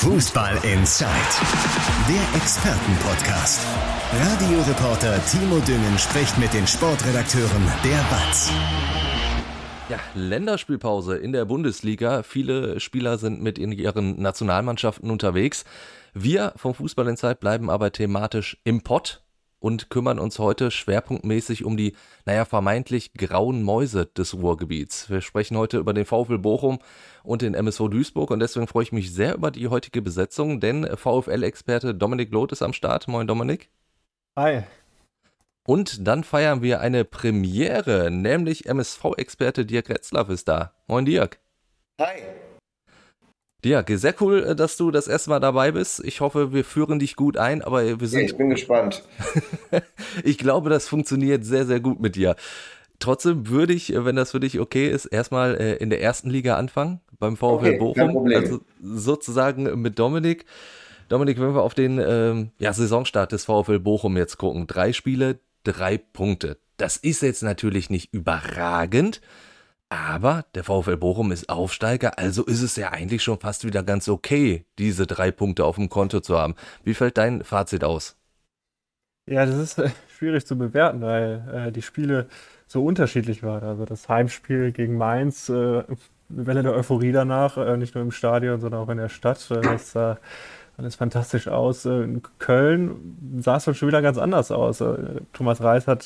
Fußball Inside, der Expertenpodcast. Radioreporter Timo Düngen spricht mit den Sportredakteuren der WAZ. Ja, Länderspielpause in der Bundesliga. Viele Spieler sind mit in ihren Nationalmannschaften unterwegs. Wir vom Fußball Inside bleiben aber thematisch im Pott und kümmern uns heute schwerpunktmäßig um die, vermeintlich grauen Mäuse des Ruhrgebiets. Wir sprechen heute über den VfL Bochum und den MSV Duisburg und deswegen freue ich mich sehr über die heutige Besetzung, denn VfL-Experte Dominik Loth ist am Start. Moin Dominik. Hi. Und dann feiern wir eine Premiere, nämlich MSV-Experte Dirk Retzlaff ist da. Moin Dirk. Hi. Dirk, sehr cool, dass du das erste Mal dabei bist. Ich hoffe, wir führen dich gut ein, aber wir sind... Ich bin gespannt. Ich glaube, das funktioniert sehr, sehr gut mit dir. Trotzdem würde ich, wenn das für dich okay ist, erstmal in der ersten Liga anfangen, beim VfL Bochum. Kein Problem. Also sozusagen mit Dominik. Dominik, wenn wir auf den Saisonstart des VfL Bochum jetzt gucken, 3 Spiele, 3 Punkte. Das ist jetzt natürlich nicht überragend, aber der VfL Bochum ist Aufsteiger, also ist es ja eigentlich schon fast wieder ganz okay, diese 3 Punkte auf dem Konto zu haben. Wie fällt dein Fazit aus? Ja, das ist schwierig zu bewerten, weil die Spiele so unterschiedlich waren. Also das Heimspiel gegen Mainz, eine Welle der Euphorie danach, nicht nur im Stadion, sondern auch in der Stadt. Das sah alles fantastisch aus. In Köln sah es dann schon wieder ganz anders aus. Thomas Reis hat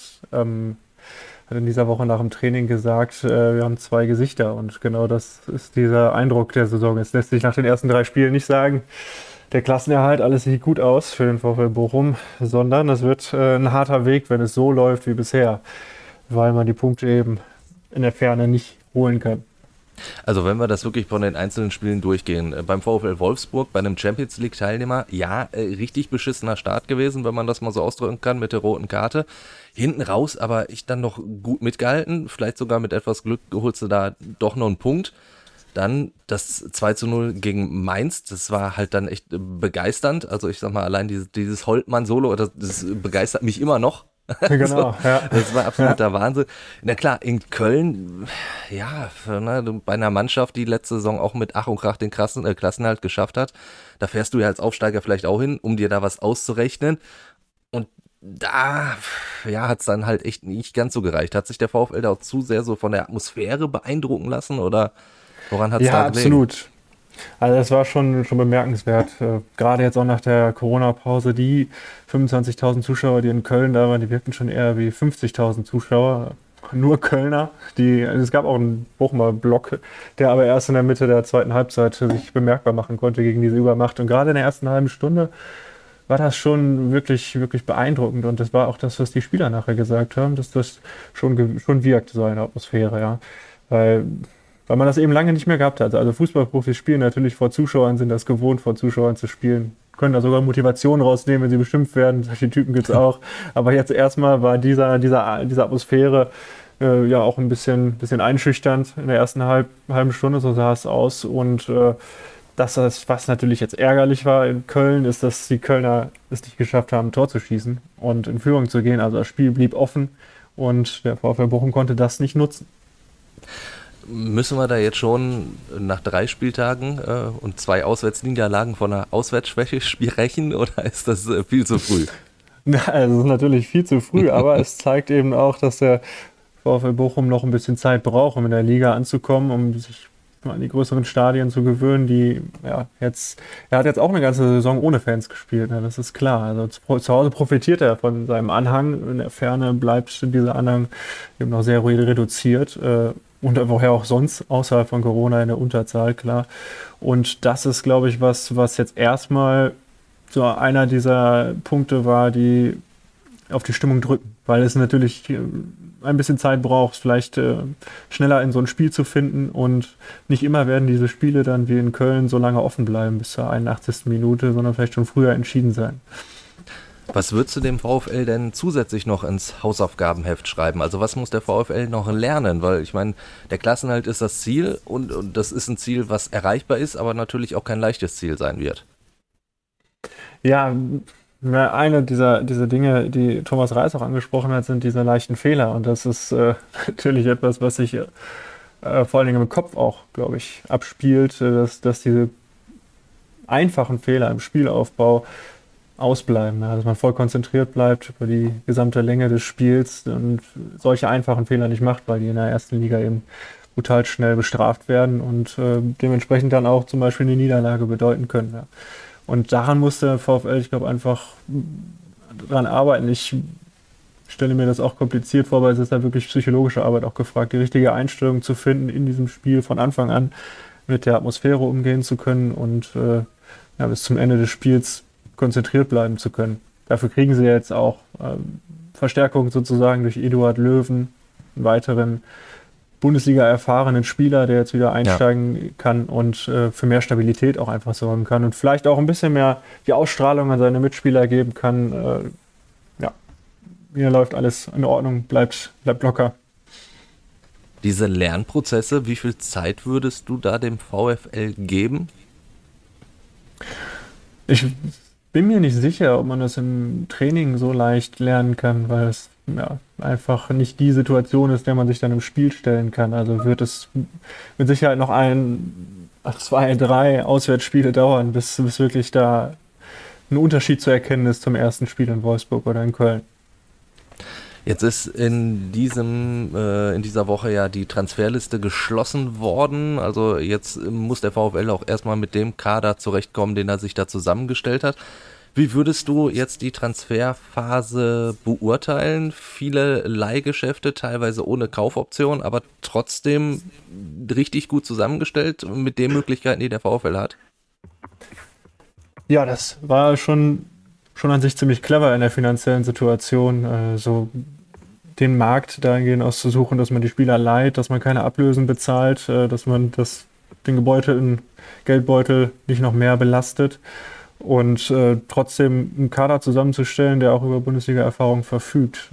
in dieser Woche nach dem Training gesagt, wir haben 2 Gesichter und genau das ist dieser Eindruck der Saison. Es lässt sich nach den ersten 3 Spielen nicht sagen, der Klassenerhalt, alles sieht gut aus für den VfL Bochum, sondern es wird ein harter Weg, wenn es so läuft wie bisher, weil man die Punkte eben in der Ferne nicht holen kann. Also wenn wir das wirklich von den einzelnen Spielen durchgehen, beim VfL Wolfsburg, bei einem Champions League Teilnehmer, richtig beschissener Start gewesen, wenn man das mal so ausdrücken kann mit der roten Karte. Hinten raus aber ich dann noch gut mitgehalten, vielleicht sogar mit etwas Glück holst du da doch noch einen Punkt. Dann das 2:0 gegen Mainz, das war halt dann echt begeisternd. Also ich sag mal, allein dieses Holtmann-Solo, das begeistert mich immer noch. Genau, ja. Das war absoluter Wahnsinn. Na klar, in Köln, bei einer Mannschaft, die letzte Saison auch mit Ach und Krach den Klassenerhalt geschafft hat, da fährst du ja als Aufsteiger vielleicht auch hin, um dir da was auszurechnen. Und da, hat es dann halt echt nicht ganz so gereicht. Hat sich der VfL da auch zu sehr so von der Atmosphäre beeindrucken lassen oder woran hat es da gelegen? Ja, absolut. Also das war schon bemerkenswert. Gerade jetzt auch nach der Corona-Pause, die 25.000 Zuschauer, die in Köln da waren, die wirkten schon eher wie 50.000 Zuschauer. Nur Kölner. Es gab auch einen Bochumer Block, der aber erst in der Mitte der zweiten Halbzeit sich bemerkbar machen konnte gegen diese Übermacht. Und gerade in der ersten halben Stunde war das schon wirklich, wirklich beeindruckend. Und das war auch das, was die Spieler nachher gesagt haben, dass das schon wirkt, so eine Atmosphäre, ja. Weil man das eben lange nicht mehr gehabt hat. Also Fußballprofis spielen natürlich vor Zuschauern, sind das gewohnt, vor Zuschauern zu spielen. Können da sogar Motivation rausnehmen, wenn sie beschimpft werden. Solche Typen gibt es auch. Aber jetzt erstmal war diese Atmosphäre auch ein bisschen einschüchternd in der ersten halben Stunde, so sah es aus. Und was natürlich jetzt ärgerlich war in Köln, ist, dass die Kölner es nicht geschafft haben, ein Tor zu schießen und in Führung zu gehen. Also das Spiel blieb offen und der VfL Bochum konnte das nicht nutzen. Müssen wir da jetzt schon nach 3 Spieltagen und 2 Auswärtsniederlagen von einer Auswärtsschwäche sprechen oder ist das viel zu früh? Also es ist natürlich viel zu früh, aber es zeigt eben auch, dass der VfL Bochum noch ein bisschen Zeit braucht, um in der Liga anzukommen, um sich an die größeren Stadien zu gewöhnen. Er hat jetzt auch eine ganze Saison ohne Fans gespielt, ne? Das ist klar. Also zu Hause profitiert er von seinem Anhang, in der Ferne bleibt dieser Anhang eben noch sehr reduziert. Und woher auch sonst, außerhalb von Corona in der Unterzahl, klar. Und das ist, glaube ich, was jetzt erstmal so einer dieser Punkte war, die auf die Stimmung drücken. Weil es natürlich ein bisschen Zeit braucht, vielleicht schneller in so ein Spiel zu finden. Und nicht immer werden diese Spiele dann wie in Köln so lange offen bleiben, bis zur 81. Minute, sondern vielleicht schon früher entschieden sein. Was würdest du dem VfL denn zusätzlich noch ins Hausaufgabenheft schreiben? Also was muss der VfL noch lernen? Weil ich meine, der Klassenerhalt ist das Ziel und das ist ein Ziel, was erreichbar ist, aber natürlich auch kein leichtes Ziel sein wird. Ja, eine dieser Dinge, die Thomas Reis auch angesprochen hat, sind diese leichten Fehler. Und das ist natürlich etwas, was sich vor allen Dingen im Kopf auch, glaube ich, abspielt, dass diese einfachen Fehler im Spielaufbau ausbleiben. Ja, dass man voll konzentriert bleibt über die gesamte Länge des Spiels und solche einfachen Fehler nicht macht, weil die in der ersten Liga eben brutal schnell bestraft werden und dementsprechend dann auch zum Beispiel eine Niederlage bedeuten können. Ja. Und daran muss der VfL, ich glaube, einfach dran arbeiten. Ich stelle mir das auch kompliziert vor, weil es ist da wirklich psychologische Arbeit auch gefragt, die richtige Einstellung zu finden in diesem Spiel von Anfang an mit der Atmosphäre umgehen zu können und bis zum Ende des Spiels konzentriert bleiben zu können. Dafür kriegen sie jetzt auch Verstärkung sozusagen durch Eduard Löwen, einen weiteren Bundesliga-erfahrenen Spieler, der jetzt wieder einsteigen kann und für mehr Stabilität auch einfach sorgen kann und vielleicht auch ein bisschen mehr die Ausstrahlung an seine Mitspieler geben kann. Hier läuft alles in Ordnung, bleibt locker. Diese Lernprozesse, wie viel Zeit würdest du da dem VfL geben? Ich bin mir nicht sicher, ob man das im Training so leicht lernen kann, weil es einfach nicht die Situation ist, der man sich dann im Spiel stellen kann. Also wird es mit Sicherheit noch 2, 3 Auswärtsspiele dauern, bis wirklich da ein Unterschied zu erkennen ist zum ersten Spiel in Wolfsburg oder in Köln. Jetzt ist in dieser Woche ja die Transferliste geschlossen worden. Also jetzt muss der VfL auch erstmal mit dem Kader zurechtkommen, den er sich da zusammengestellt hat. Wie würdest du jetzt die Transferphase beurteilen? Viele Leihgeschäfte, teilweise ohne Kaufoption, aber trotzdem richtig gut zusammengestellt mit den Möglichkeiten, die der VfL hat? Ja, das war schon an sich ziemlich clever in der finanziellen Situation, so den Markt dahingehend auszusuchen, dass man die Spieler leiht, dass man keine Ablösen bezahlt, dass man den gebeutelten Geldbeutel nicht noch mehr belastet und trotzdem einen Kader zusammenzustellen, der auch über Bundesliga-Erfahrung verfügt.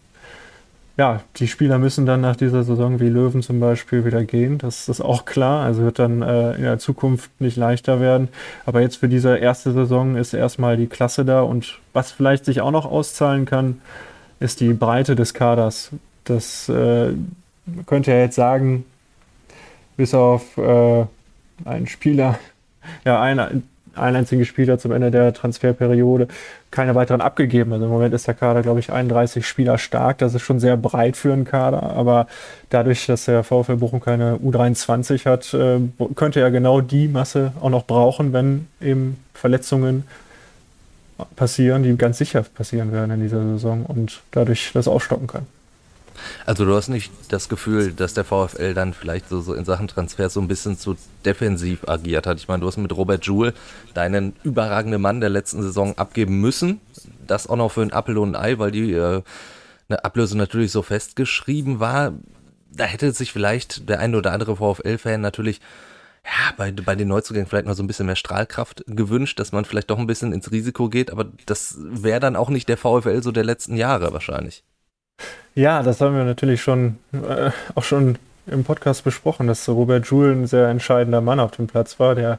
Die Spieler müssen dann nach dieser Saison wie Löwen zum Beispiel wieder gehen. Das ist auch klar. Also wird dann in der Zukunft nicht leichter werden. Aber jetzt für diese erste Saison ist erstmal die Klasse da. Und was vielleicht sich auch noch auszahlen kann, ist die Breite des Kaders. Das man könnte ja jetzt sagen, bis auf einen Spieler, einen einzigen Spieler zum Ende der Transferperiode, keine weiteren abgegeben. Also im Moment ist der Kader, glaube ich, 31 Spieler stark. Das ist schon sehr breit für einen Kader. Aber dadurch, dass der VfL Bochum keine U23 hat, könnte er genau die Masse auch noch brauchen, wenn eben Verletzungen passieren, die ganz sicher passieren werden in dieser Saison und dadurch das aufstocken kann. Also du hast nicht das Gefühl, dass der VfL dann vielleicht so in Sachen Transfers so ein bisschen zu defensiv agiert hat. Ich meine, du hast mit Robert Joule deinen überragenden Mann der letzten Saison abgeben müssen. Das auch noch für ein Appel und ein Ei, weil die eine Ablöse natürlich so festgeschrieben war. Da hätte sich vielleicht der ein oder andere VfL-Fan natürlich bei den Neuzugängen vielleicht noch so ein bisschen mehr Strahlkraft gewünscht, dass man vielleicht doch ein bisschen ins Risiko geht. Aber das wäre dann auch nicht der VfL so der letzten Jahre wahrscheinlich. Ja, das haben wir natürlich auch schon im Podcast besprochen, dass Robert Joule ein sehr entscheidender Mann auf dem Platz war, der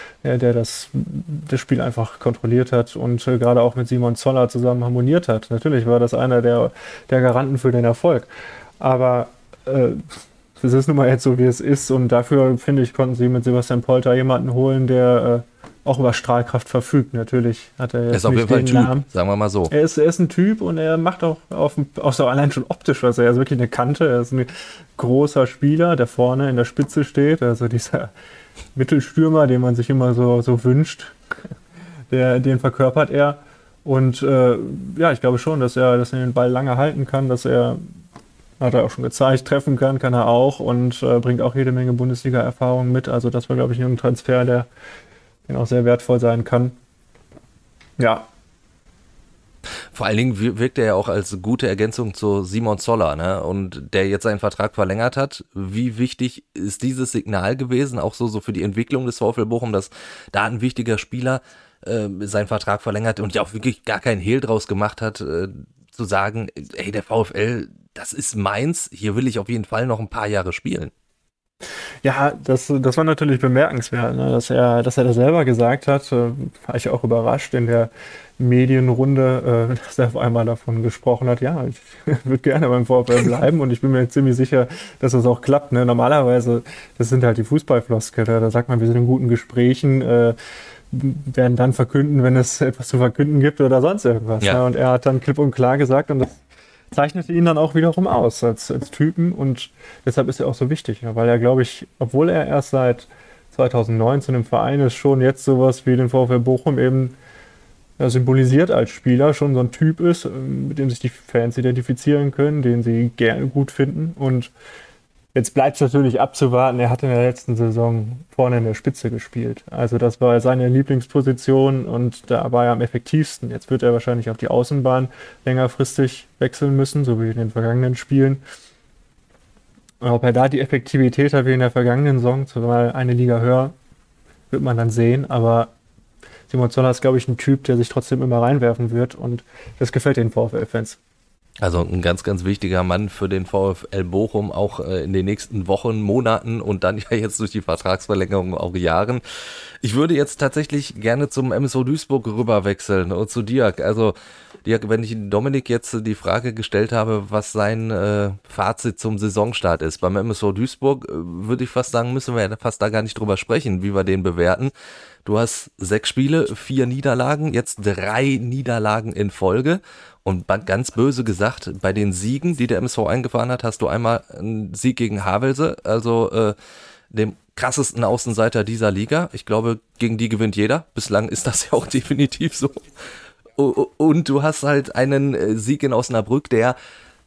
das Spiel einfach kontrolliert hat und gerade auch mit Simon Zoller zusammen harmoniert hat. Natürlich war das einer der Garanten für den Erfolg. Aber es ist nun mal jetzt so, wie es ist und dafür, finde ich, konnten sie mit Sebastian Polter jemanden holen, der auch über Strahlkraft verfügt. Natürlich hat er jetzt ist auf jeden Fall ein Typ, sagen wir mal so. Er ist ein Typ und er macht auch so allein schon optisch was. Er ist wirklich eine Kante. Er ist ein großer Spieler, der vorne in der Spitze steht. Also dieser Mittelstürmer, den man sich immer so wünscht, den verkörpert er. Und ich glaube schon, dass er den Ball lange halten kann, dass er, hat er auch schon gezeigt, treffen kann er auch und bringt auch jede Menge Bundesliga-Erfahrung mit. Also das war, glaube ich, ein Transfer, der auch sehr wertvoll sein kann. Ja. Vor allen Dingen wirkt er ja auch als gute Ergänzung zu Simon Zoller, ne? Und der jetzt seinen Vertrag verlängert hat. Wie wichtig ist dieses Signal gewesen, auch so für die Entwicklung des VfL Bochum, dass da ein wichtiger Spieler seinen Vertrag verlängert und ja auch wirklich gar keinen Hehl draus gemacht hat, zu sagen, hey, der VfL, das ist meins, hier will ich auf jeden Fall noch ein paar Jahre spielen. Ja, das war natürlich bemerkenswert, ne? Dass er das selber gesagt hat, war ich auch überrascht in der Medienrunde, dass er auf einmal davon gesprochen hat, ja, ich würde gerne beim VfL bleiben und ich bin mir ziemlich sicher, dass das auch klappt. Ne? Normalerweise, das sind halt die Fußballfloskeln, da sagt man, wir sind in guten Gesprächen, werden dann verkünden, wenn es etwas zu verkünden gibt oder sonst irgendwas. Ja. Ne? Und er hat dann klipp und klar gesagt, und das zeichnete ihn dann auch wiederum aus als Typen, und deshalb ist er auch so wichtig, ne? Weil er, glaube ich, obwohl er erst seit 2019 im Verein ist, schon jetzt sowas wie den VfL Bochum eben symbolisiert als Spieler, schon so ein Typ ist, mit dem sich die Fans identifizieren können, den sie gerne gut finden. Und jetzt bleibt es natürlich abzuwarten, er hat in der letzten Saison vorne in der Spitze gespielt. Also das war seine Lieblingsposition und da war er am effektivsten. Jetzt wird er wahrscheinlich auf die Außenbahn längerfristig wechseln müssen, so wie in den vergangenen Spielen. Und ob er da die Effektivität hat wie in der vergangenen Saison, zumal eine Liga höher, wird man dann sehen. Aber Simon Zoller ist, glaube ich, ein Typ, der sich trotzdem immer reinwerfen wird, und das gefällt den VfL-Fans. Also ein ganz, ganz wichtiger Mann für den VfL Bochum, auch in den nächsten Wochen, Monaten und dann ja jetzt durch die Vertragsverlängerung auch Jahren. Ich würde jetzt tatsächlich gerne zum MSV Duisburg rüberwechseln und zu Dirk. Also Dirk, wenn ich Dominik jetzt die Frage gestellt habe, was sein Fazit zum Saisonstart ist, beim MSV Duisburg würde ich fast sagen, müssen wir ja fast da gar nicht drüber sprechen, wie wir den bewerten. Du hast 6 Spiele, 4 Niederlagen, jetzt 3 Niederlagen in Folge. Und ganz böse gesagt, bei den Siegen, die der MSV eingefahren hat, hast du einmal einen Sieg gegen Havelse, also dem krassesten Außenseiter dieser Liga. Ich glaube, gegen die gewinnt jeder. Bislang ist das ja auch definitiv so. Und du hast halt einen Sieg in Osnabrück, der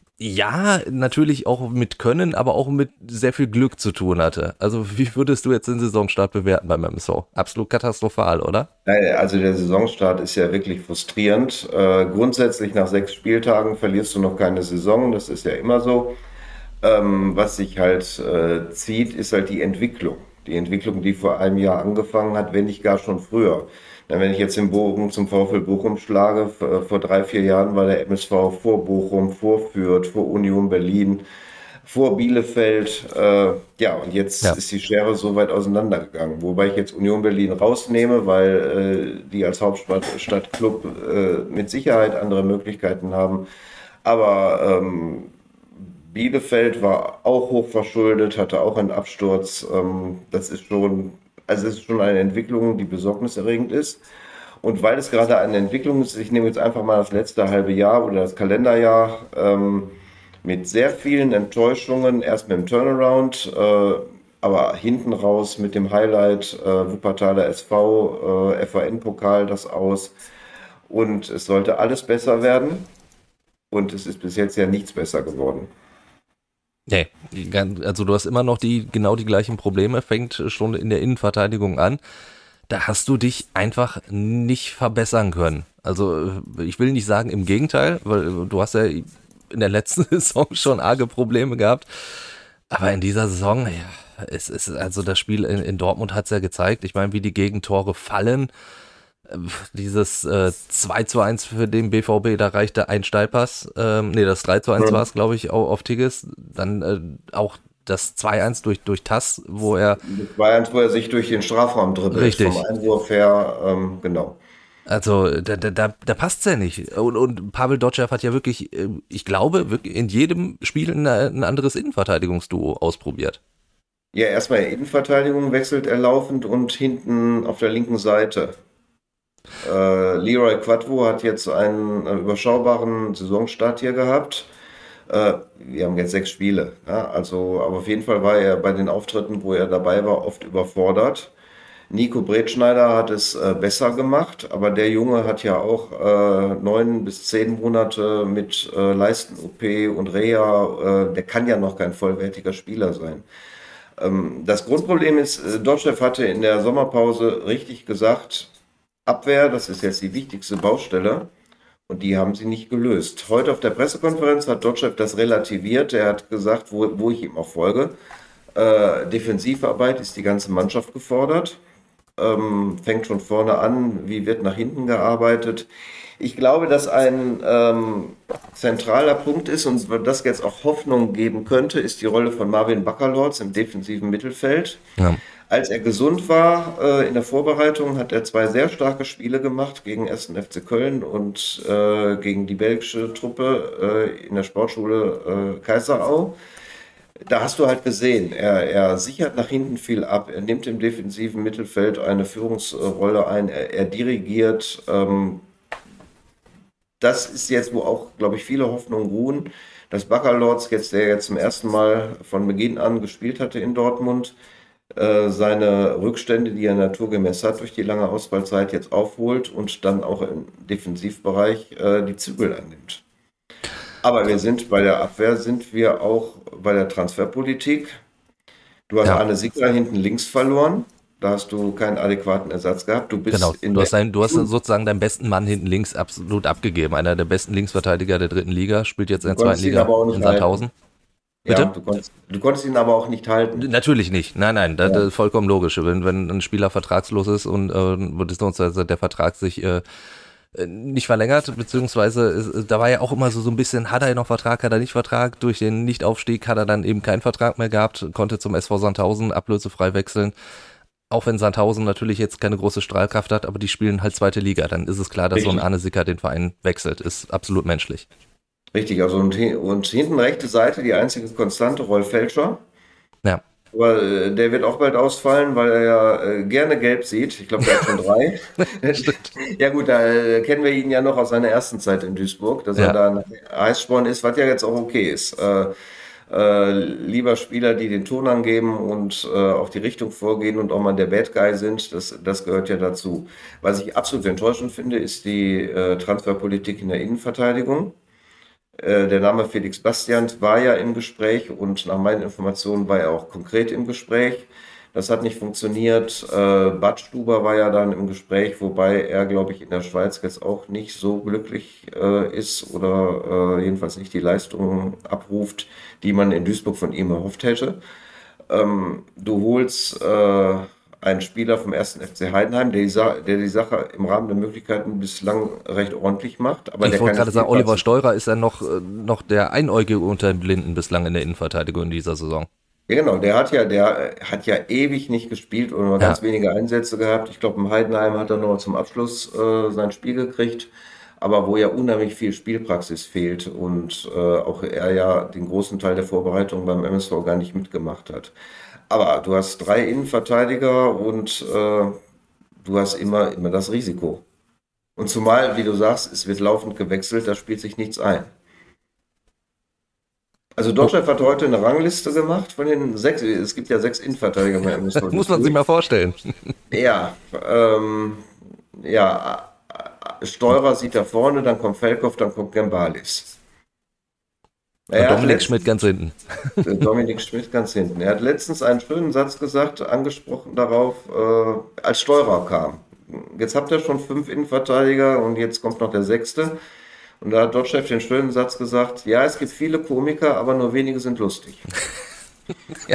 ja natürlich auch mit Können, aber auch mit sehr viel Glück zu tun hatte. Also wie würdest du jetzt den Saisonstart bewerten beim MSV? Absolut katastrophal, oder? Nein, also der Saisonstart ist ja wirklich frustrierend. Grundsätzlich nach 6 Spieltagen verlierst du noch keine Saison, das ist ja immer so. Was sich halt zieht, ist halt die Entwicklung. Die Entwicklung, die vor einem Jahr angefangen hat, wenn nicht gar schon früher. Wenn ich jetzt den Bogen zum VfL Bochum schlage, vor 3, 4 Jahren war der MSV vor Bochum, vor Fürth, vor Union Berlin, vor Bielefeld. Ja, und jetzt ist die Schere so weit auseinandergegangen. Wobei ich jetzt Union Berlin rausnehme, weil die als Hauptstadtklub mit Sicherheit andere Möglichkeiten haben. Aber Bielefeld war auch hochverschuldet, hatte auch einen Absturz. Das ist schon... Also es ist schon eine Entwicklung, die besorgniserregend ist. Und weil es gerade eine Entwicklung ist, ich nehme jetzt einfach mal das letzte halbe Jahr oder das Kalenderjahr, mit sehr vielen Enttäuschungen, erst mit dem Turnaround, aber hinten raus mit dem Highlight Wuppertaler SV, FAN-Pokal das aus. Und es sollte alles besser werden. Und es ist bis jetzt ja nichts besser geworden. Nee, also du hast immer noch genau die gleichen Probleme, fängt schon in der Innenverteidigung an. Da hast du dich einfach nicht verbessern können. Also ich will nicht sagen im Gegenteil, weil du hast ja in der letzten Saison schon arge Probleme gehabt. Aber in dieser Saison, ja, es ist also das Spiel in Dortmund hat es ja gezeigt. Ich meine, wie die Gegentore fallen. Dieses 2:1 für den BVB, da reichte ein Steilpass, das 3:1 war es, glaube ich, auf Tigges, dann auch das 2:1 durch Tass, wo er... 2:1, wo er sich durch den Strafraum dribbelt, richtig. Vom Einwurf her, genau. Also da passt's ja nicht. Und Pavel Dotschew hat ja wirklich, ich glaube, wirklich in jedem Spiel ein anderes Innenverteidigungsduo ausprobiert. Ja, erstmal Innenverteidigung wechselt er laufend und hinten auf der linken Seite. Leroy Quadvo hat jetzt einen überschaubaren Saisonstart hier gehabt. Wir haben jetzt 6 Spiele. Ja, also, aber auf jeden Fall war er bei den Auftritten, wo er dabei war, oft überfordert. Nico Bretschneider hat es besser gemacht, aber der Junge hat ja auch 9 bis 10 Monate mit Leisten-OP und Reha. Der kann ja noch kein vollwertiger Spieler sein. Das Grundproblem ist, Dotschew hatte in der Sommerpause richtig gesagt, Abwehr, das ist jetzt die wichtigste Baustelle und die haben sie nicht gelöst. Heute auf der Pressekonferenz hat Dotschew das relativiert. Er hat gesagt, wo ich ihm auch folge, Defensivarbeit ist die ganze Mannschaft gefordert, fängt schon vorne an, wie wird nach hinten gearbeitet. Ich glaube, dass ein zentraler Punkt ist und das jetzt auch Hoffnung geben könnte, ist die Rolle von Marvin Baccalords im defensiven Mittelfeld. Ja. Als er gesund war in der Vorbereitung, hat er 2 sehr starke Spiele gemacht gegen 1. FC Köln und gegen die belgische Truppe in der Sportschule Kaiserau. Da hast du halt gesehen, er sichert nach hinten viel ab, er nimmt im defensiven Mittelfeld eine Führungsrolle ein, er dirigiert. Das ist jetzt, wo auch, glaube ich, viele Hoffnungen ruhen, dass Baccalords der jetzt zum ersten Mal von Beginn an gespielt hatte in Dortmund, seine Rückstände, die er naturgemäß hat durch die lange Ausfallzeit, jetzt aufholt und dann auch im Defensivbereich die Zügel annimmt. Aber bei der Abwehr sind wir auch bei der Transferpolitik. Du hast Arne Sickler hinten links verloren. Da hast du keinen adäquaten Ersatz gehabt. Du bist du hast sozusagen deinen besten Mann hinten links absolut abgegeben. Einer der besten Linksverteidiger der dritten Liga, spielt jetzt in der zweiten Liga in Sandhausen. Bitte? Ja, du konntest ihn aber auch nicht halten. Natürlich nicht. Nein, das ist vollkommen logisch. Wenn ein Spieler vertragslos ist und der Vertrag sich nicht verlängert, beziehungsweise da war ja auch immer so ein bisschen, hat er noch Vertrag, hat er nicht Vertrag, durch den Nichtaufstieg hat er dann eben keinen Vertrag mehr gehabt, konnte zum SV Sandhausen ablösefrei wechseln, auch wenn Sandhausen natürlich jetzt keine große Strahlkraft hat, aber die spielen halt zweite Liga, dann ist es klar, dass so ein Arne Sicker den Verein wechselt, ist absolut menschlich. Richtig, also und hinten rechte Seite die einzige Konstante, Rolf Felscher. Ja. Aber der wird auch bald ausfallen, weil er ja gerne gelb sieht. Ich glaube, der hat schon 3. Ja gut, da kennen wir ihn ja noch aus seiner ersten Zeit in Duisburg, dass er da Eissporn ist, was ja jetzt auch okay ist. Lieber Spieler, die den Ton angeben und auch die Richtung vorgehen und auch mal der Bad Guy sind, das gehört ja dazu. Was ich absolut enttäuschend finde, ist die Transferpolitik in der Innenverteidigung. Der Name Felix Bastian war ja im Gespräch und nach meinen Informationen war er auch konkret im Gespräch. Das hat nicht funktioniert. Badstuber war ja dann im Gespräch, wobei er, glaube ich, in der Schweiz jetzt auch nicht so glücklich ist oder jedenfalls nicht die Leistungen abruft, die man in Duisburg von ihm erhofft hätte. Du holst einen Spieler vom 1. FC Heidenheim, der die Sache im Rahmen der Möglichkeiten bislang recht ordentlich macht. Aber ich wollte gerade sagen, Oliver Steurer ist ja noch der Einäugige unter den Blinden bislang in der Innenverteidigung in dieser Saison. Ja, genau, der hat ja ewig nicht gespielt oder nur ganz wenige Einsätze gehabt. Ich glaube, im Heidenheim hat er noch zum Abschluss sein Spiel gekriegt, aber wo ja unheimlich viel Spielpraxis fehlt und auch er ja den großen Teil der Vorbereitung beim MSV gar nicht mitgemacht hat. Aber du hast 3 Innenverteidiger und du hast immer das Risiko. Und zumal, wie du sagst, es wird laufend gewechselt, da spielt sich nichts ein. Also Deutschland hat heute eine Rangliste gemacht von den 6, es gibt ja 6 Innenverteidiger bei MSV. Muss man sich mal vorstellen. Ja, Steurer sieht da vorne, dann kommt Feldkopf, dann kommt Gembalis. Dominik Schmidt ganz hinten. Dominik Schmidt ganz hinten. Er hat letztens einen schönen Satz gesagt, angesprochen darauf, als Steurer kam. Jetzt habt ihr schon 5 Innenverteidiger und jetzt kommt noch der 6. Und da hat Dotschew den schönen Satz gesagt, ja, es gibt viele Komiker, aber nur wenige sind lustig. Ja,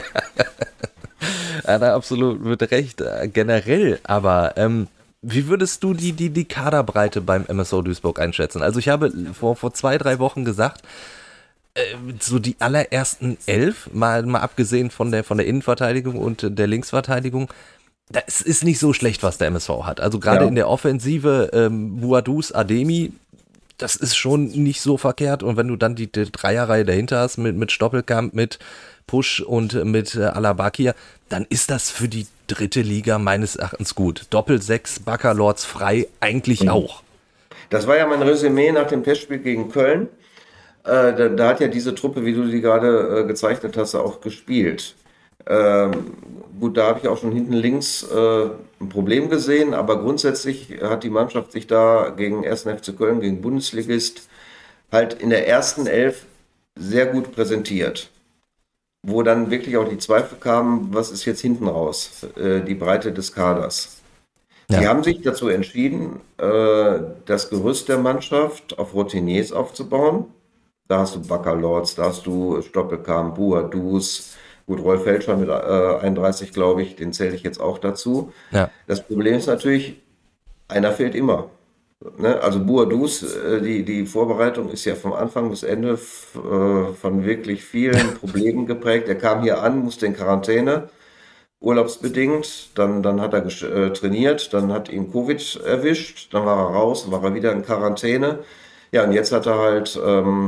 da absolut mit Recht, generell, aber wie würdest du die Kaderbreite beim MSV Duisburg einschätzen? Also ich habe vor 2-3 Wochen gesagt, so die allerersten 11, mal abgesehen von der Innenverteidigung und der Linksverteidigung, das ist nicht so schlecht, was der MSV hat. Also gerade in der Offensive, Bouadouz, Ademi, das ist schon nicht so verkehrt. Und wenn du dann die Dreierreihe dahinter hast mit Stoppelkamp, mit Pusch und mit Alabakir, dann ist das für die dritte Liga meines Erachtens gut. Doppel-6, Baccalords frei, eigentlich auch. Das war ja mein Resümee nach dem Testspiel gegen Köln. Da hat ja diese Truppe, wie du sie gerade gezeichnet hast, auch gespielt. Gut, da habe ich auch schon hinten links ein Problem gesehen, aber grundsätzlich hat die Mannschaft sich da gegen 1. FC Köln, gegen Bundesligist, halt in der ersten 11 sehr gut präsentiert. Wo dann wirklich auch die Zweifel kamen, was ist jetzt hinten raus, die Breite des Kaders. Ja. Die haben sich dazu entschieden, das Gerüst der Mannschaft auf Routiniers aufzubauen. Da hast du Baccalords, da hast du Stoppelkamp, Bouadouz, gut, Rolf Felscher mit 31, glaube ich, den zähle ich jetzt auch dazu. Ja. Das Problem ist natürlich, einer fehlt immer. Ne? Also Bouadouz, die Vorbereitung ist ja vom Anfang bis Ende von wirklich vielen Problemen geprägt. Er kam hier an, musste in Quarantäne, urlaubsbedingt, dann hat er trainiert, dann hat ihn Covid erwischt, dann war er raus, war er wieder in Quarantäne. Ja, und jetzt hat er halt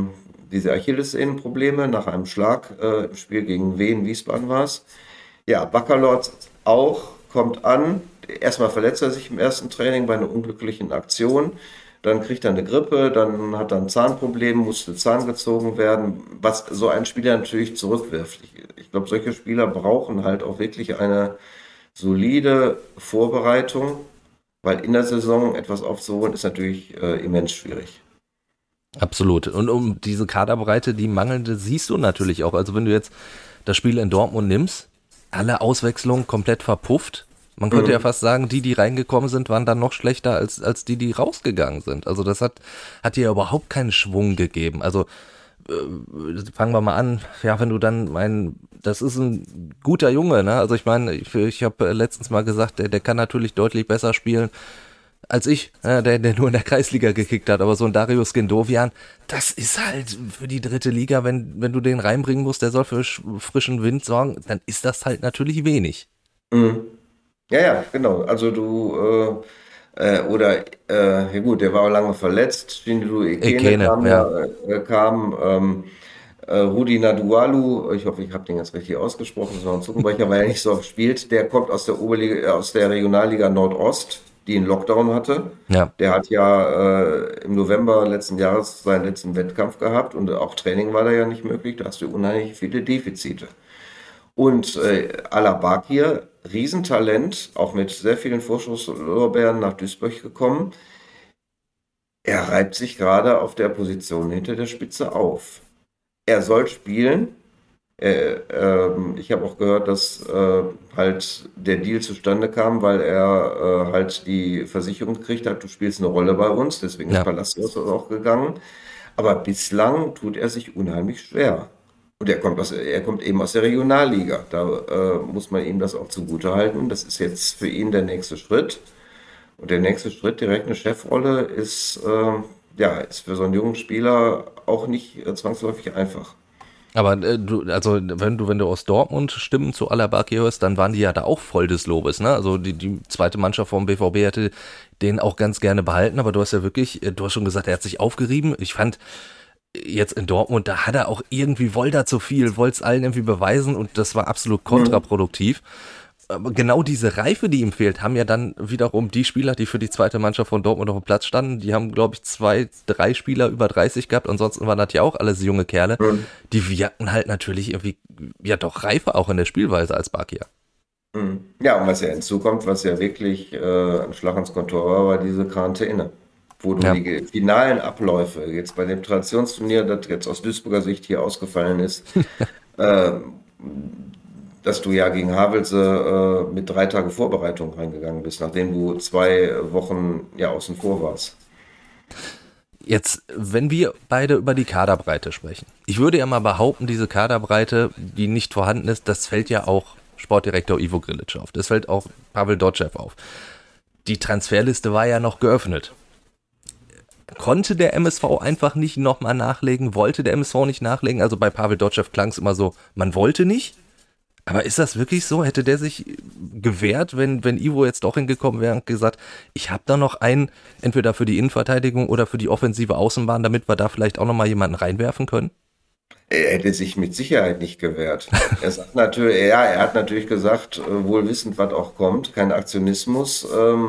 diese Achillessehnenprobleme nach einem Schlag im Spiel gegen Wien, Wiesbaden war es. Ja, Baccalords auch, kommt an. Erstmal verletzt er sich im ersten Training bei einer unglücklichen Aktion. Dann kriegt er eine Grippe, dann hat er ein Zahnproblem, musste Zahn gezogen werden, was so ein Spieler natürlich zurückwirft. Ich glaube, solche Spieler brauchen halt auch wirklich eine solide Vorbereitung, weil in der Saison etwas aufzuholen ist natürlich immens schwierig. Absolut. Und um diese Kaderbreite, die mangelnde, siehst du natürlich auch. Also wenn du jetzt das Spiel in Dortmund nimmst, alle Auswechslungen komplett verpufft. Man könnte ja fast sagen, die reingekommen sind, waren dann noch schlechter als die rausgegangen sind. Also das hat dir ja überhaupt keinen Schwung gegeben. Also fangen wir mal an. Ja, wenn du dann das ist ein guter Junge, ne? Also ich meine, ich habe letztens mal gesagt, der kann natürlich deutlich besser spielen als ich, der nur in der Kreisliga gekickt hat. Aber so ein Darius Gendovian, das ist halt für die dritte Liga, wenn du den reinbringen musst, der soll für frischen Wind sorgen, dann ist das halt natürlich wenig. Mhm. Ja, genau. Also ja gut, der war auch lange verletzt. Shindiru Ekene kam. Rudi Nadualu, ich hoffe, ich habe den jetzt richtig ausgesprochen, das war ein Zungenbrecher, weil er nicht so oft spielt. Der kommt aus der Oberliga, aus der Regionalliga Nordost, die einen Lockdown hatte. Ja. Der hat ja im November letzten Jahres seinen letzten Wettkampf gehabt und auch Training war da ja nicht möglich. Da hast du unheimlich viele Defizite. Und Alabakir, Riesentalent, auch mit sehr vielen Vorschusslorbeeren nach Duisburg gekommen. Er reibt sich gerade auf der Position hinter der Spitze auf. Er soll spielen. Ich habe auch gehört, dass halt der Deal zustande kam, weil er halt die Versicherung gekriegt hat, du spielst eine Rolle bei uns, deswegen ist Palacios auch gegangen. Aber bislang tut er sich unheimlich schwer. Und er kommt eben aus der Regionalliga. Da muss man ihm das auch zugutehalten. Das ist jetzt für ihn der nächste Schritt. Und der nächste Schritt, direkt eine Chefrolle, ist für so einen jungen Spieler auch nicht zwangsläufig einfach. Aber wenn du aus Dortmund Stimmen zu Alabaki hörst, dann waren die ja da auch voll des Lobes, ne? Also die zweite Mannschaft vom BVB hätte den auch ganz gerne behalten, aber du hast schon gesagt, er hat sich aufgerieben. Ich fand jetzt in Dortmund, da hat er auch irgendwie, wollte er zu viel, wollte es allen irgendwie beweisen und das war absolut kontraproduktiv. Aber genau diese Reife, die ihm fehlt, haben ja dann wiederum die Spieler, die für die zweite Mannschaft von Dortmund auf dem Platz standen, die haben, glaube ich, 2, 3 Spieler über 30 gehabt, ansonsten waren das ja auch alles junge Kerle, die wirkten halt natürlich irgendwie, ja doch reifer auch in der Spielweise als Bakir. Ja, und was ja hinzukommt, was ja wirklich ein Schlag ins Kontor war diese Quarantäne, wo du die finalen Abläufe, jetzt bei dem Traditionsturnier, das jetzt aus Duisburger Sicht hier ausgefallen ist, dass du ja gegen Havelse mit 3 Tage Vorbereitung reingegangen bist, nachdem du 2 Wochen ja außen vor warst. Jetzt, wenn wir beide über die Kaderbreite sprechen, ich würde ja mal behaupten, diese Kaderbreite, die nicht vorhanden ist, das fällt ja auch Sportdirektor Ivo Grilic auf, das fällt auch Pavel Dotschew auf. Die Transferliste war ja noch geöffnet. Konnte der MSV einfach nicht nochmal nachlegen? Wollte der MSV nicht nachlegen? Also bei Pavel Dotschew klang es immer so, man wollte nicht. Aber ist das wirklich so? Hätte der sich gewehrt, wenn Ivo jetzt doch hingekommen wäre und gesagt, ich habe da noch einen, entweder für die Innenverteidigung oder für die offensive Außenbahn, damit wir da vielleicht auch nochmal jemanden reinwerfen können? Er hätte sich mit Sicherheit nicht gewehrt. Er hat natürlich gesagt, wohl wissend, was auch kommt, kein Aktionismus.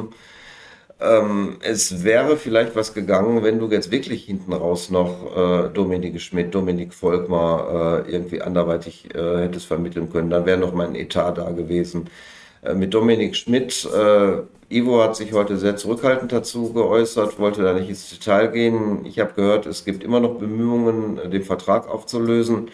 Es wäre vielleicht was gegangen, wenn du jetzt wirklich hinten raus noch Dominik Schmidt, Dominik Volkmar irgendwie anderweitig hättest vermitteln können. Dann wäre noch mal ein Etat da gewesen. Mit Dominik Schmidt, Ivo hat sich heute sehr zurückhaltend dazu geäußert, wollte da nicht ins Detail gehen. Ich habe gehört, es gibt immer noch Bemühungen, den Vertrag aufzulösen.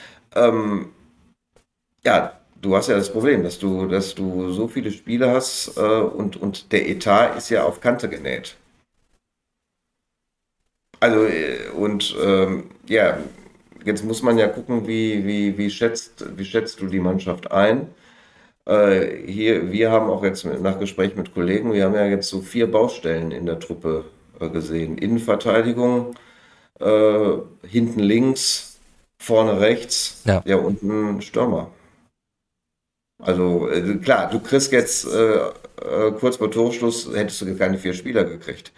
Du hast ja das Problem, dass du so viele Spiele hast und der Etat ist ja auf Kante genäht. Also jetzt muss man ja gucken, wie schätzt du die Mannschaft ein? Wir haben auch jetzt nach Gespräch mit Kollegen, wir haben ja jetzt so 4 Baustellen in der Truppe gesehen. Innenverteidigung, hinten links, vorne rechts, unten Stürmer. Also klar, du kriegst jetzt kurz vor Torschluss, hättest du keine 4 Spieler gekriegt.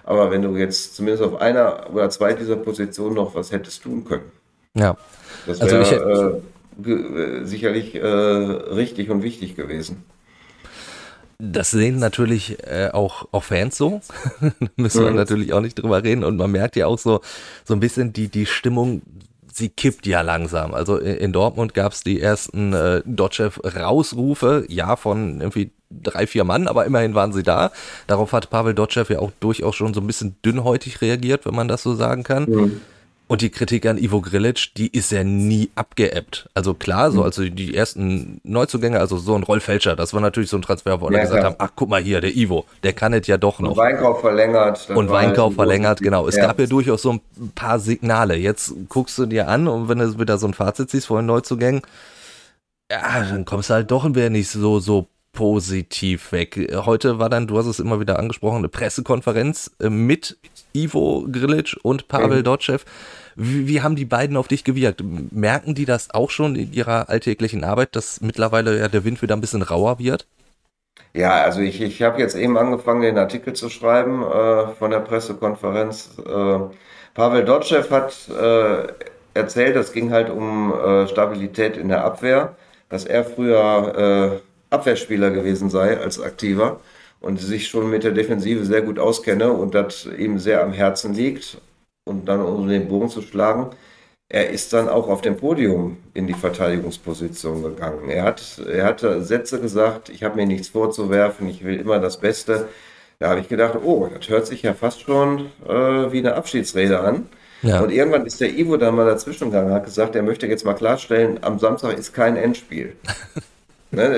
Aber wenn du jetzt zumindest auf einer oder zwei dieser Positionen noch was hättest tun können, Ja, das also ich, wäre sicherlich richtig und wichtig gewesen. das sehen natürlich auch Fans so, müssen wir natürlich auch nicht drüber reden und man merkt ja auch so ein bisschen die Stimmung, sie kippt ja langsam. Also in Dortmund gab es die ersten Dotschew-Rausrufe, ja, von irgendwie 3-4 Mann, aber immerhin waren sie da. Darauf hat Pavel Dotschew ja auch durchaus schon so ein bisschen dünnhäutig reagiert, wenn man das so sagen kann. Mhm. Und die Kritik an Ivo Grilic, die ist ja nie abgeebbt. Also klar, so also die ersten Neuzugänge, also so ein Rolf Felscher, das war natürlich so ein Transfer, wo alle gesagt haben, ach guck mal hier, der Ivo, der kann es ja doch noch. Und Weinkauf verlängert. Und Weinkauf verlängert, genau. Es Ja. gab ja durchaus so ein paar Signale. Jetzt guckst du dir an und wenn du wieder so ein Fazit siehst vor den Neuzugängen, ja, dann kommst du halt doch ein wenig so positiv weg. Heute war dann, du hast es immer wieder angesprochen, eine Pressekonferenz mit Ivo Grilic und Pavel Dotschew. Wie haben die beiden auf dich gewirkt? Merken die das auch schon in ihrer alltäglichen Arbeit, dass mittlerweile ja der Wind wieder ein bisschen rauer wird? Ja, also ich habe jetzt eben angefangen, den Artikel zu schreiben von der Pressekonferenz. Pavel Dotschew hat erzählt, es ging halt um Stabilität in der Abwehr, dass er früher Abwehrspieler gewesen sei als Aktiver und sich schon mit der Defensive sehr gut auskenne und das ihm sehr am Herzen liegt. Und dann, um den Bogen zu schlagen, er ist dann auch auf dem Podium in die Verteidigungsposition gegangen. Er hatte Sätze gesagt, ich habe mir nichts vorzuwerfen, ich will immer das Beste. Da habe ich gedacht, oh, das hört sich ja fast schon wie eine Abschiedsrede an. Ja. Und irgendwann ist der Ivo dann mal dazwischen gegangen, hat gesagt, er möchte jetzt mal klarstellen, am Samstag ist kein Endspiel. Ne,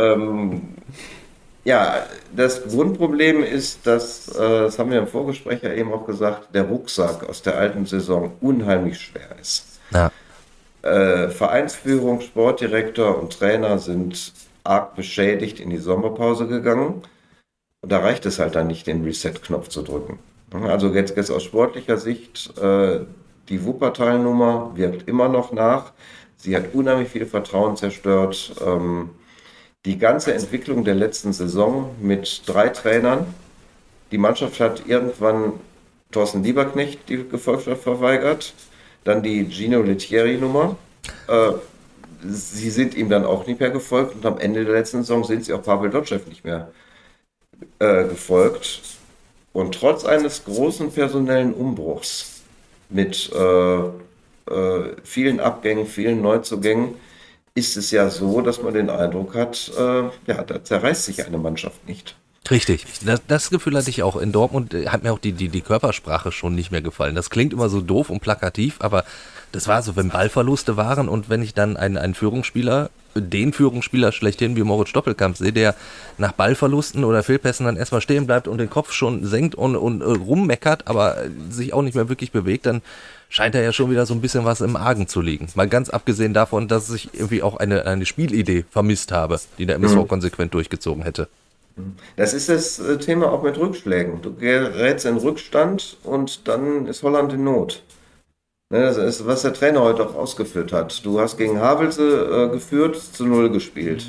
ja, das Grundproblem ist, dass, das haben wir im Vorgespräch ja eben auch gesagt, der Rucksack aus der alten Saison unheimlich schwer ist. Ja. Vereinsführung, Sportdirektor und Trainer sind arg beschädigt in die Sommerpause gegangen. Und da reicht es halt dann nicht, den Reset-Knopf zu drücken. Also jetzt aus sportlicher Sicht, die Wuppertal-Nummer wirkt immer noch nach. Sie hat unheimlich viel Vertrauen zerstört. Die ganze Entwicklung der letzten Saison mit 3 Trainern. Die Mannschaft hat irgendwann Thorsten Lieberknecht die Gefolgschaft verweigert. Dann die Gino Lettieri-Nummer. Sie sind ihm dann auch nicht mehr gefolgt und am Ende der letzten Saison sind sie auch Pavel Dotschew nicht mehr gefolgt. Und trotz eines großen personellen Umbruchs mit vielen Abgängen, vielen Neuzugängen, ist es ja so, dass man den Eindruck hat, ja, da zerreißt sich eine Mannschaft nicht. Richtig, das Gefühl hatte ich auch. In Dortmund hat mir auch die Körpersprache schon nicht mehr gefallen. Das klingt immer so doof und plakativ, aber das war so, wenn Ballverluste waren und wenn ich dann einen Führungsspieler, den Führungsspieler schlechthin wie Moritz Stoppelkamp sehe, der nach Ballverlusten oder Fehlpässen dann erstmal stehen bleibt und den Kopf schon senkt und rummeckert, aber sich auch nicht mehr wirklich bewegt, dann scheint da ja schon wieder so ein bisschen was im Argen zu liegen. Mal ganz abgesehen davon, dass ich irgendwie auch eine Spielidee vermisst habe, die der MSV konsequent durchgezogen hätte. Das ist das Thema auch mit Rückschlägen. Du gerätst in Rückstand und dann ist Holland in Not. Ne, das ist, was der Trainer heute auch ausgeführt hat. Du hast gegen Havelse geführt, zu 0 gespielt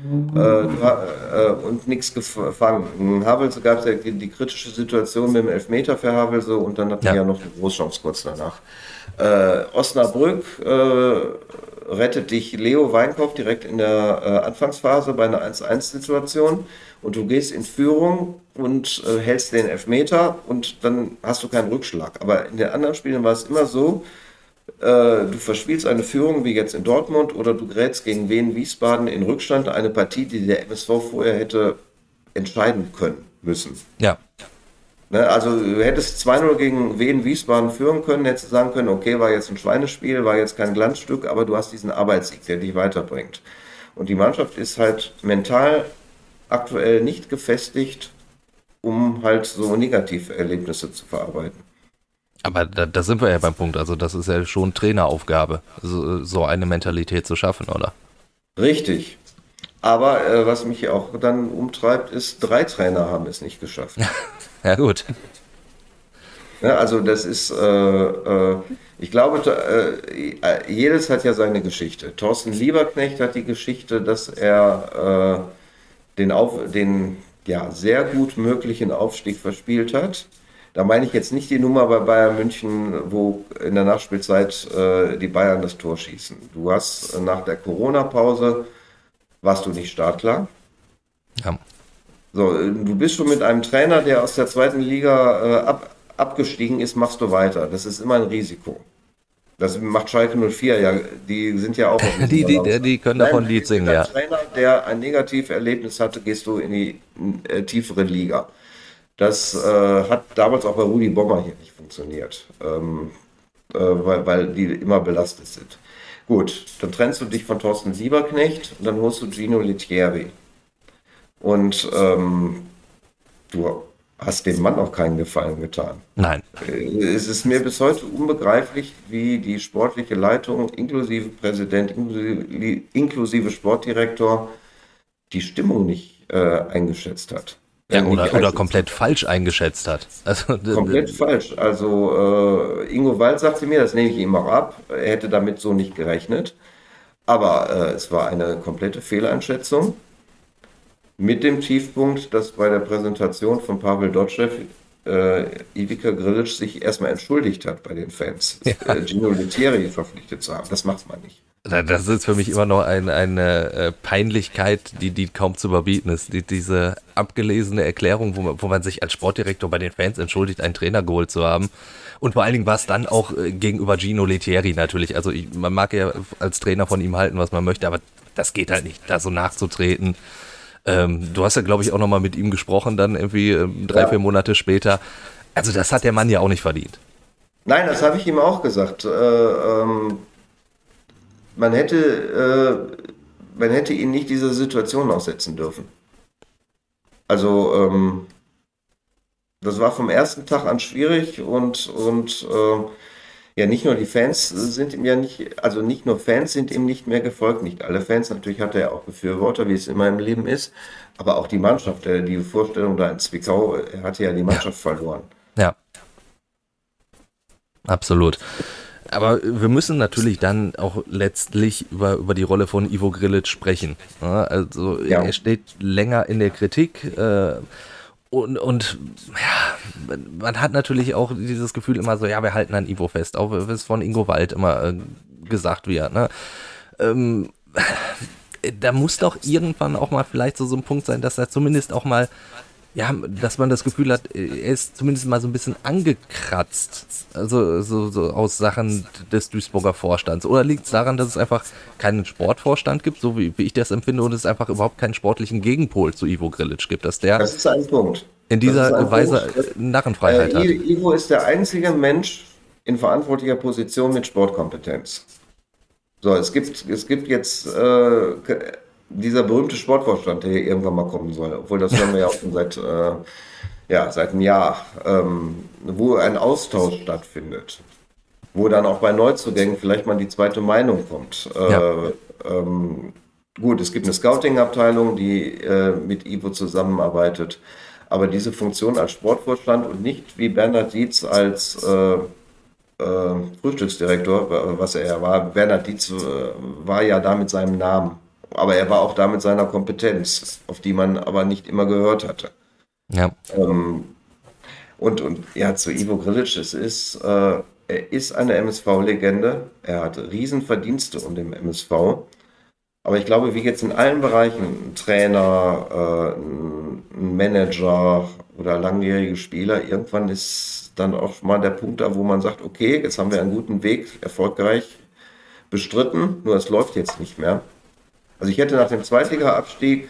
und nichts gefangen. In Havelse gab es ja die kritische Situation mit dem Elfmeter für Havelse und dann hatten wir ja noch eine Großchance kurz danach. Osnabrück rettet dich Leo Weinkauf direkt in der Anfangsphase bei einer 1-1-Situation und du gehst in Führung und hältst den Elfmeter und dann hast du keinen Rückschlag. Aber in den anderen Spielen war es immer so, du verspielst eine Führung wie jetzt in Dortmund oder du gerätst gegen Wien Wiesbaden in Rückstand, eine Partie, die der MSV vorher hätte entscheiden können müssen. Ja. Ne, also du hättest 2-0 gegen Wien Wiesbaden führen können, hättest sagen können, okay, war jetzt ein Schweinespiel, war jetzt kein Glanzstück, aber du hast diesen Arbeitssieg, der dich weiterbringt. Und die Mannschaft ist halt mental aktuell nicht gefestigt, um halt so Negativerlebnisse zu verarbeiten. Aber da sind wir ja beim Punkt, also das ist ja schon Traineraufgabe, so eine Mentalität zu schaffen, oder? Richtig. Aber was mich auch dann umtreibt, ist, 3 Trainer haben es nicht geschafft. Ja, gut. Ja, also das ist, ich glaube, jedes hat ja seine Geschichte. Thorsten Lieberknecht hat die Geschichte, dass er den ja, sehr gut möglichen Aufstieg verspielt hat, Da meine ich jetzt nicht die Nummer bei Bayern München, wo in der Nachspielzeit die Bayern das Tor schießen. Du hast nach der Corona-Pause, warst du nicht startklar. Ja. So, du bist schon mit einem Trainer, der aus der zweiten Liga abgestiegen ist, machst du weiter. Das ist immer ein Risiko. Das macht Schalke 04, ja, die sind ja auch... Die können davon Lied singen, ja. Als Trainer, der ein Negativerlebnis hatte, gehst du in die tiefere Liga. Das hat damals auch bei Rudi Bommer hier nicht funktioniert, weil die immer belastet sind. Gut, dann trennst du dich von Thorsten Lieberknecht und dann holst du Gino Lettieri. Und du hast dem Mann auch keinen Gefallen getan. Nein. Es ist mir bis heute unbegreiflich, wie die sportliche Leitung, inklusive Präsident, inklusive Sportdirektor, die Stimmung nicht eingeschätzt hat. Ja, oder komplett falsch eingeschätzt hat. Also, komplett falsch. Also Ingo Wald sagte mir, das nehme ich ihm auch ab, er hätte damit so nicht gerechnet. Aber es war eine komplette Fehleinschätzung. Mit dem Tiefpunkt, dass bei der Präsentation von Pavel Dotschew Ivica Grilic sich erstmal entschuldigt hat bei den Fans, Gino Lettieri verpflichtet zu haben. Das macht man nicht. Das ist für mich immer noch eine Peinlichkeit, die kaum zu überbieten ist. Diese abgelesene Erklärung, wo man sich als Sportdirektor bei den Fans entschuldigt, einen Trainer geholt zu haben. Und vor allen Dingen war es dann auch gegenüber Gino Lettieri natürlich. Also man mag ja als Trainer von ihm halten, was man möchte, aber das geht halt nicht, da so nachzutreten. Du hast ja, glaube ich, auch nochmal mit ihm gesprochen, dann irgendwie 3-4 Monate später. Also das hat der Mann ja auch nicht verdient. Nein, das habe ich ihm auch gesagt. Man hätte ihn nicht dieser Situation aussetzen dürfen. Also das war vom ersten Tag an schwierig und ja, nicht nur die Fans sind ihm ja nicht, also nicht nur Fans sind ihm nicht mehr gefolgt, nicht alle Fans, natürlich hat er auch Befürworter, wie es immer im Leben ist, aber auch die Mannschaft, die Vorstellung da in Zwickau, er hatte ja die Mannschaft verloren. Ja, absolut. Aber wir müssen natürlich dann auch letztlich über die Rolle von Ivo Grilic sprechen. Ja, also er steht länger in der Kritik, und ja, man hat natürlich auch dieses Gefühl immer so, ja, wir halten an Ivo fest, auch wie es von Ingo Wald immer gesagt wird. Ne? Da muss doch irgendwann auch mal vielleicht so ein Punkt sein, dass er zumindest auch mal, ja, dass man das Gefühl hat, er ist zumindest mal so ein bisschen angekratzt, also so aus Sachen des Duisburger Vorstands. Oder liegt es daran, dass es einfach keinen Sportvorstand gibt, so wie ich das empfinde, und es einfach überhaupt keinen sportlichen Gegenpol zu Ivo Grilic gibt, dass der das ist ein Punkt. In dieser Weise Narrenfreiheit hat. Ivo ist der einzige Mensch in verantwortlicher Position mit Sportkompetenz. So, es gibt jetzt dieser berühmte Sportvorstand, der hier irgendwann mal kommen soll, obwohl das hören wir ja auch schon seit einem Jahr, wo ein Austausch stattfindet, wo dann auch bei Neuzugängen vielleicht mal die zweite Meinung kommt. Gut, es gibt eine Scouting-Abteilung, die mit Ivo zusammenarbeitet, aber diese Funktion als Sportvorstand und nicht wie Bernhard Dietz als Frühstücksdirektor, was er ja war. Bernhard Dietz war ja da mit seinem Namen. Aber er war auch da mit seiner Kompetenz, auf die man aber nicht immer gehört hatte. Ja. Und ja, zu Ivo Grilic, er ist eine MSV-Legende. Er hat Riesenverdienste um den MSV. Aber ich glaube, wie jetzt in allen Bereichen, ein Trainer, ein Manager oder langjährige Spieler, irgendwann ist dann auch mal der Punkt da, wo man sagt, okay, jetzt haben wir einen guten Weg erfolgreich bestritten, nur es läuft jetzt nicht mehr. Also ich hätte nach dem Zweitliga-Abstieg,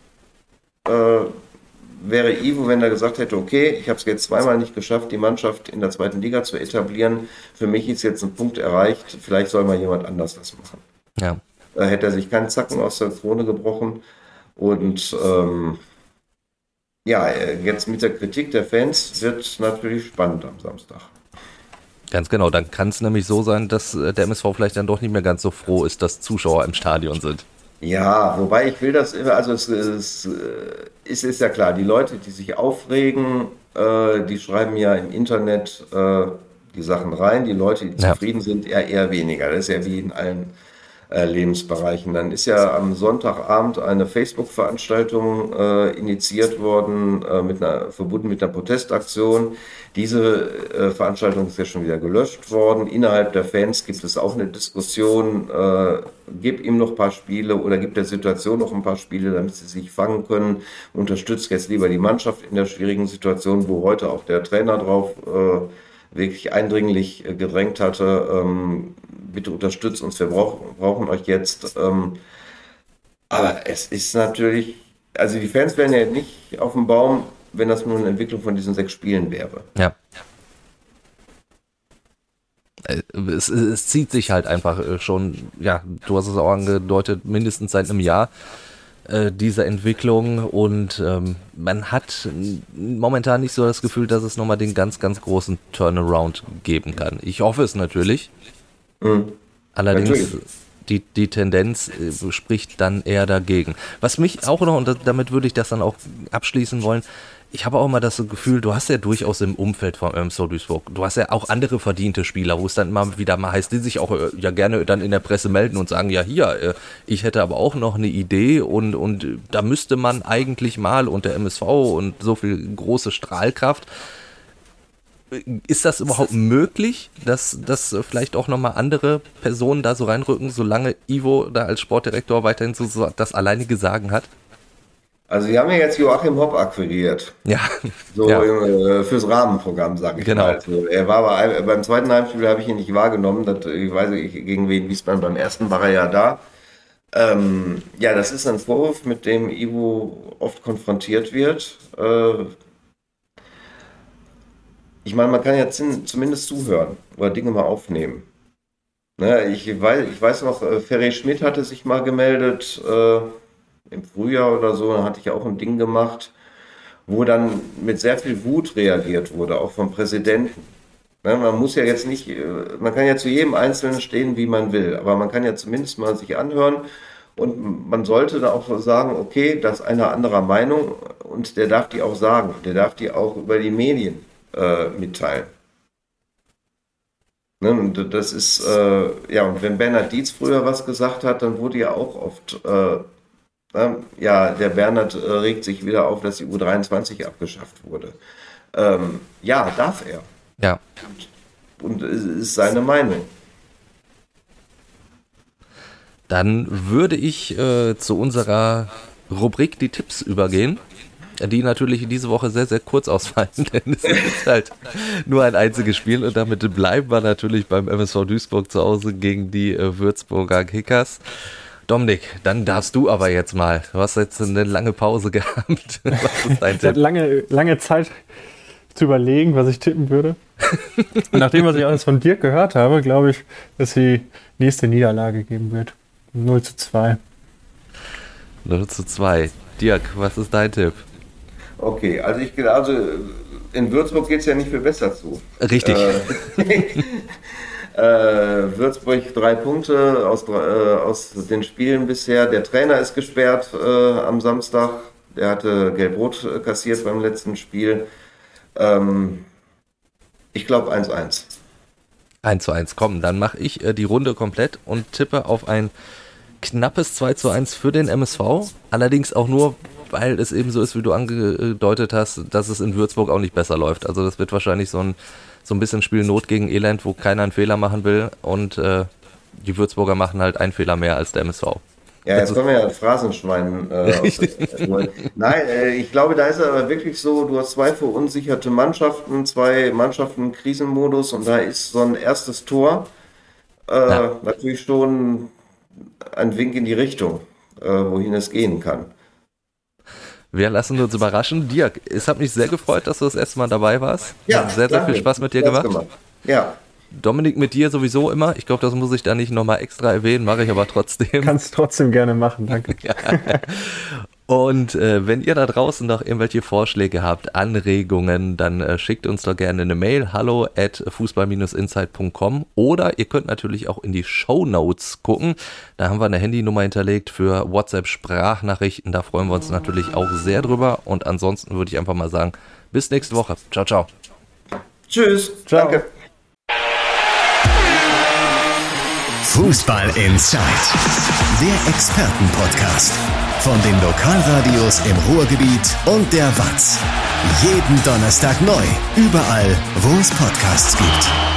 wäre Ivo, wenn er gesagt hätte, okay, ich habe es jetzt zweimal nicht geschafft, die Mannschaft in der zweiten Liga zu etablieren, für mich ist jetzt ein Punkt erreicht, vielleicht soll mal jemand anders das machen. Ja. Da hätte er sich keinen Zacken aus der Krone gebrochen und jetzt mit der Kritik der Fans wird natürlich spannend am Samstag. Ganz genau, dann kann es nämlich so sein, dass der MSV vielleicht dann doch nicht mehr ganz so froh ist, dass Zuschauer im Stadion sind. Ja, wobei ich will das immer, also es ist ja klar, die Leute, die sich aufregen, die schreiben ja im Internet die Sachen rein, die Leute, die zufrieden sind, eher weniger. Das ist ja wie in allen Lebensbereichen. Dann ist ja am Sonntagabend eine Facebook-Veranstaltung initiiert worden, verbunden mit einer Protestaktion. Diese Veranstaltung ist ja schon wieder gelöscht worden. Innerhalb der Fans gibt es auch eine Diskussion, gib ihm noch ein paar Spiele oder gib der Situation noch ein paar Spiele, damit sie sich fangen können. Unterstützt jetzt lieber die Mannschaft in der schwierigen Situation, wo heute auch der Trainer drauf wirklich eindringlich gedrängt hatte, bitte unterstützt uns, wir brauchen euch jetzt. Aber es ist natürlich, also die Fans wären ja nicht auf dem Baum, wenn das nur eine Entwicklung von diesen 6 Spielen wäre. Ja. Es zieht sich halt einfach schon, ja, du hast es auch angedeutet, mindestens seit einem Jahr diese Entwicklung und man hat momentan nicht so das Gefühl, dass es nochmal den ganz, ganz großen Turnaround geben kann. Ich hoffe es natürlich. Allerdings natürlich. Die Tendenz spricht dann eher dagegen. Was mich auch noch, und damit würde ich das dann auch abschließen wollen, ich habe auch immer das Gefühl, du hast ja durchaus im Umfeld vom MSV Duisburg, du hast ja auch andere verdiente Spieler, wo es dann immer wieder mal heißt, die sich auch ja gerne dann in der Presse melden und sagen, ja hier, ich hätte aber auch noch eine Idee und da müsste man eigentlich mal und der MSV und so viel große Strahlkraft. Ist das überhaupt möglich, dass vielleicht auch nochmal andere Personen da so reinrücken, solange Ivo da als Sportdirektor weiterhin so das alleinige Sagen hat? Also wir haben ja jetzt Joachim Hopp akquiriert. Ja. So ja. Fürs Rahmenprogramm, sag ich genau. mal. Also er war beim zweiten Heimspiel, habe ich ihn nicht wahrgenommen. Ich weiß nicht, gegen wen Wiesbaden, beim ersten war er ja da. Ja, das ist ein Vorwurf, mit dem Ivo oft konfrontiert wird. Ich meine, man kann ja zumindest zuhören oder Dinge mal aufnehmen. Ne, ich weiß noch, Ferry Schmidt hatte sich mal gemeldet, im Frühjahr oder so, da hatte ich auch ein Ding gemacht, wo dann mit sehr viel Wut reagiert wurde, auch vom Präsidenten. Ne, man muss ja jetzt nicht, man kann ja zu jedem Einzelnen stehen, wie man will, aber man kann ja zumindest mal sich anhören und man sollte da auch sagen, okay, da ist einer anderer Meinung und der darf die auch sagen, der darf die auch über die Medien mitteilen. Ne, und das ist, ja, und wenn Bernhard Dietz früher was gesagt hat, dann wurde ja auch oft ja, der Bernhard regt sich wieder auf, dass die U23 abgeschafft wurde. Ja, darf er. Ja. Und es ist seine Meinung. Dann würde ich zu unserer Rubrik die Tipps übergehen, die natürlich diese Woche sehr, sehr kurz ausfallen, denn es ist halt nur ein einziges Spiel und damit bleiben wir natürlich beim MSV Duisburg zu Hause gegen die Würzburger Kickers. Dominik, dann darfst du aber jetzt mal. Du hast jetzt eine lange Pause gehabt. Was ist dein Tipp? Lange Zeit zu überlegen, was ich tippen würde. Und nachdem, was ich alles von Dirk gehört habe, glaube ich, dass die nächste Niederlage geben wird. 0:2. 0:2. Dirk, was ist dein Tipp? Okay, also in Würzburg geht es ja nicht viel besser zu. Richtig. Würzburg 3 Punkte aus den Spielen bisher. Der Trainer ist gesperrt am Samstag. Der hatte Gelb-Rot kassiert beim letzten Spiel. Ich glaube 1:1. 1:1. Komm, dann mache ich die Runde komplett und tippe auf ein knappes 2:1 für den MSV. Allerdings auch nur, weil es eben so ist, wie du angedeutet hast, dass es in Würzburg auch nicht besser läuft. Also das wird wahrscheinlich so ein bisschen Spiel Not gegen Elend, wo keiner einen Fehler machen will und die Würzburger machen halt einen Fehler mehr als der MSV. Ja, jetzt kommen wir ja Phrasenschwein. Nein, ich glaube, da ist es aber wirklich so, du hast 2 verunsicherte Mannschaften, 2 Mannschaften im Krisenmodus und da ist so ein erstes Tor natürlich schon ein Wink in die Richtung, wohin es gehen kann. Wir lassen uns überraschen. Dirk, es hat mich sehr gefreut, dass du das erste Mal dabei warst. Ja, hat sehr, sehr viel Spaß mit dir gemacht. Ja. Dominik, mit dir sowieso immer. Ich glaube, das muss ich da nicht nochmal extra erwähnen, mache ich aber trotzdem. Kannst trotzdem gerne machen, danke. Ja. Und wenn ihr da draußen noch irgendwelche Vorschläge habt, Anregungen, dann schickt uns doch gerne eine Mail, hallo@fußball-insight.com oder ihr könnt natürlich auch in die Shownotes gucken. Da haben wir eine Handynummer hinterlegt für WhatsApp-Sprachnachrichten. Da freuen wir uns natürlich auch sehr drüber. Und ansonsten würde ich einfach mal sagen, bis nächste Woche. Ciao, ciao. Tschüss. Ciao. Danke. Fußball Inside, der Expertenpodcast von den Lokalradios im Ruhrgebiet und der WAZ. Jeden Donnerstag neu, überall, wo es Podcasts gibt.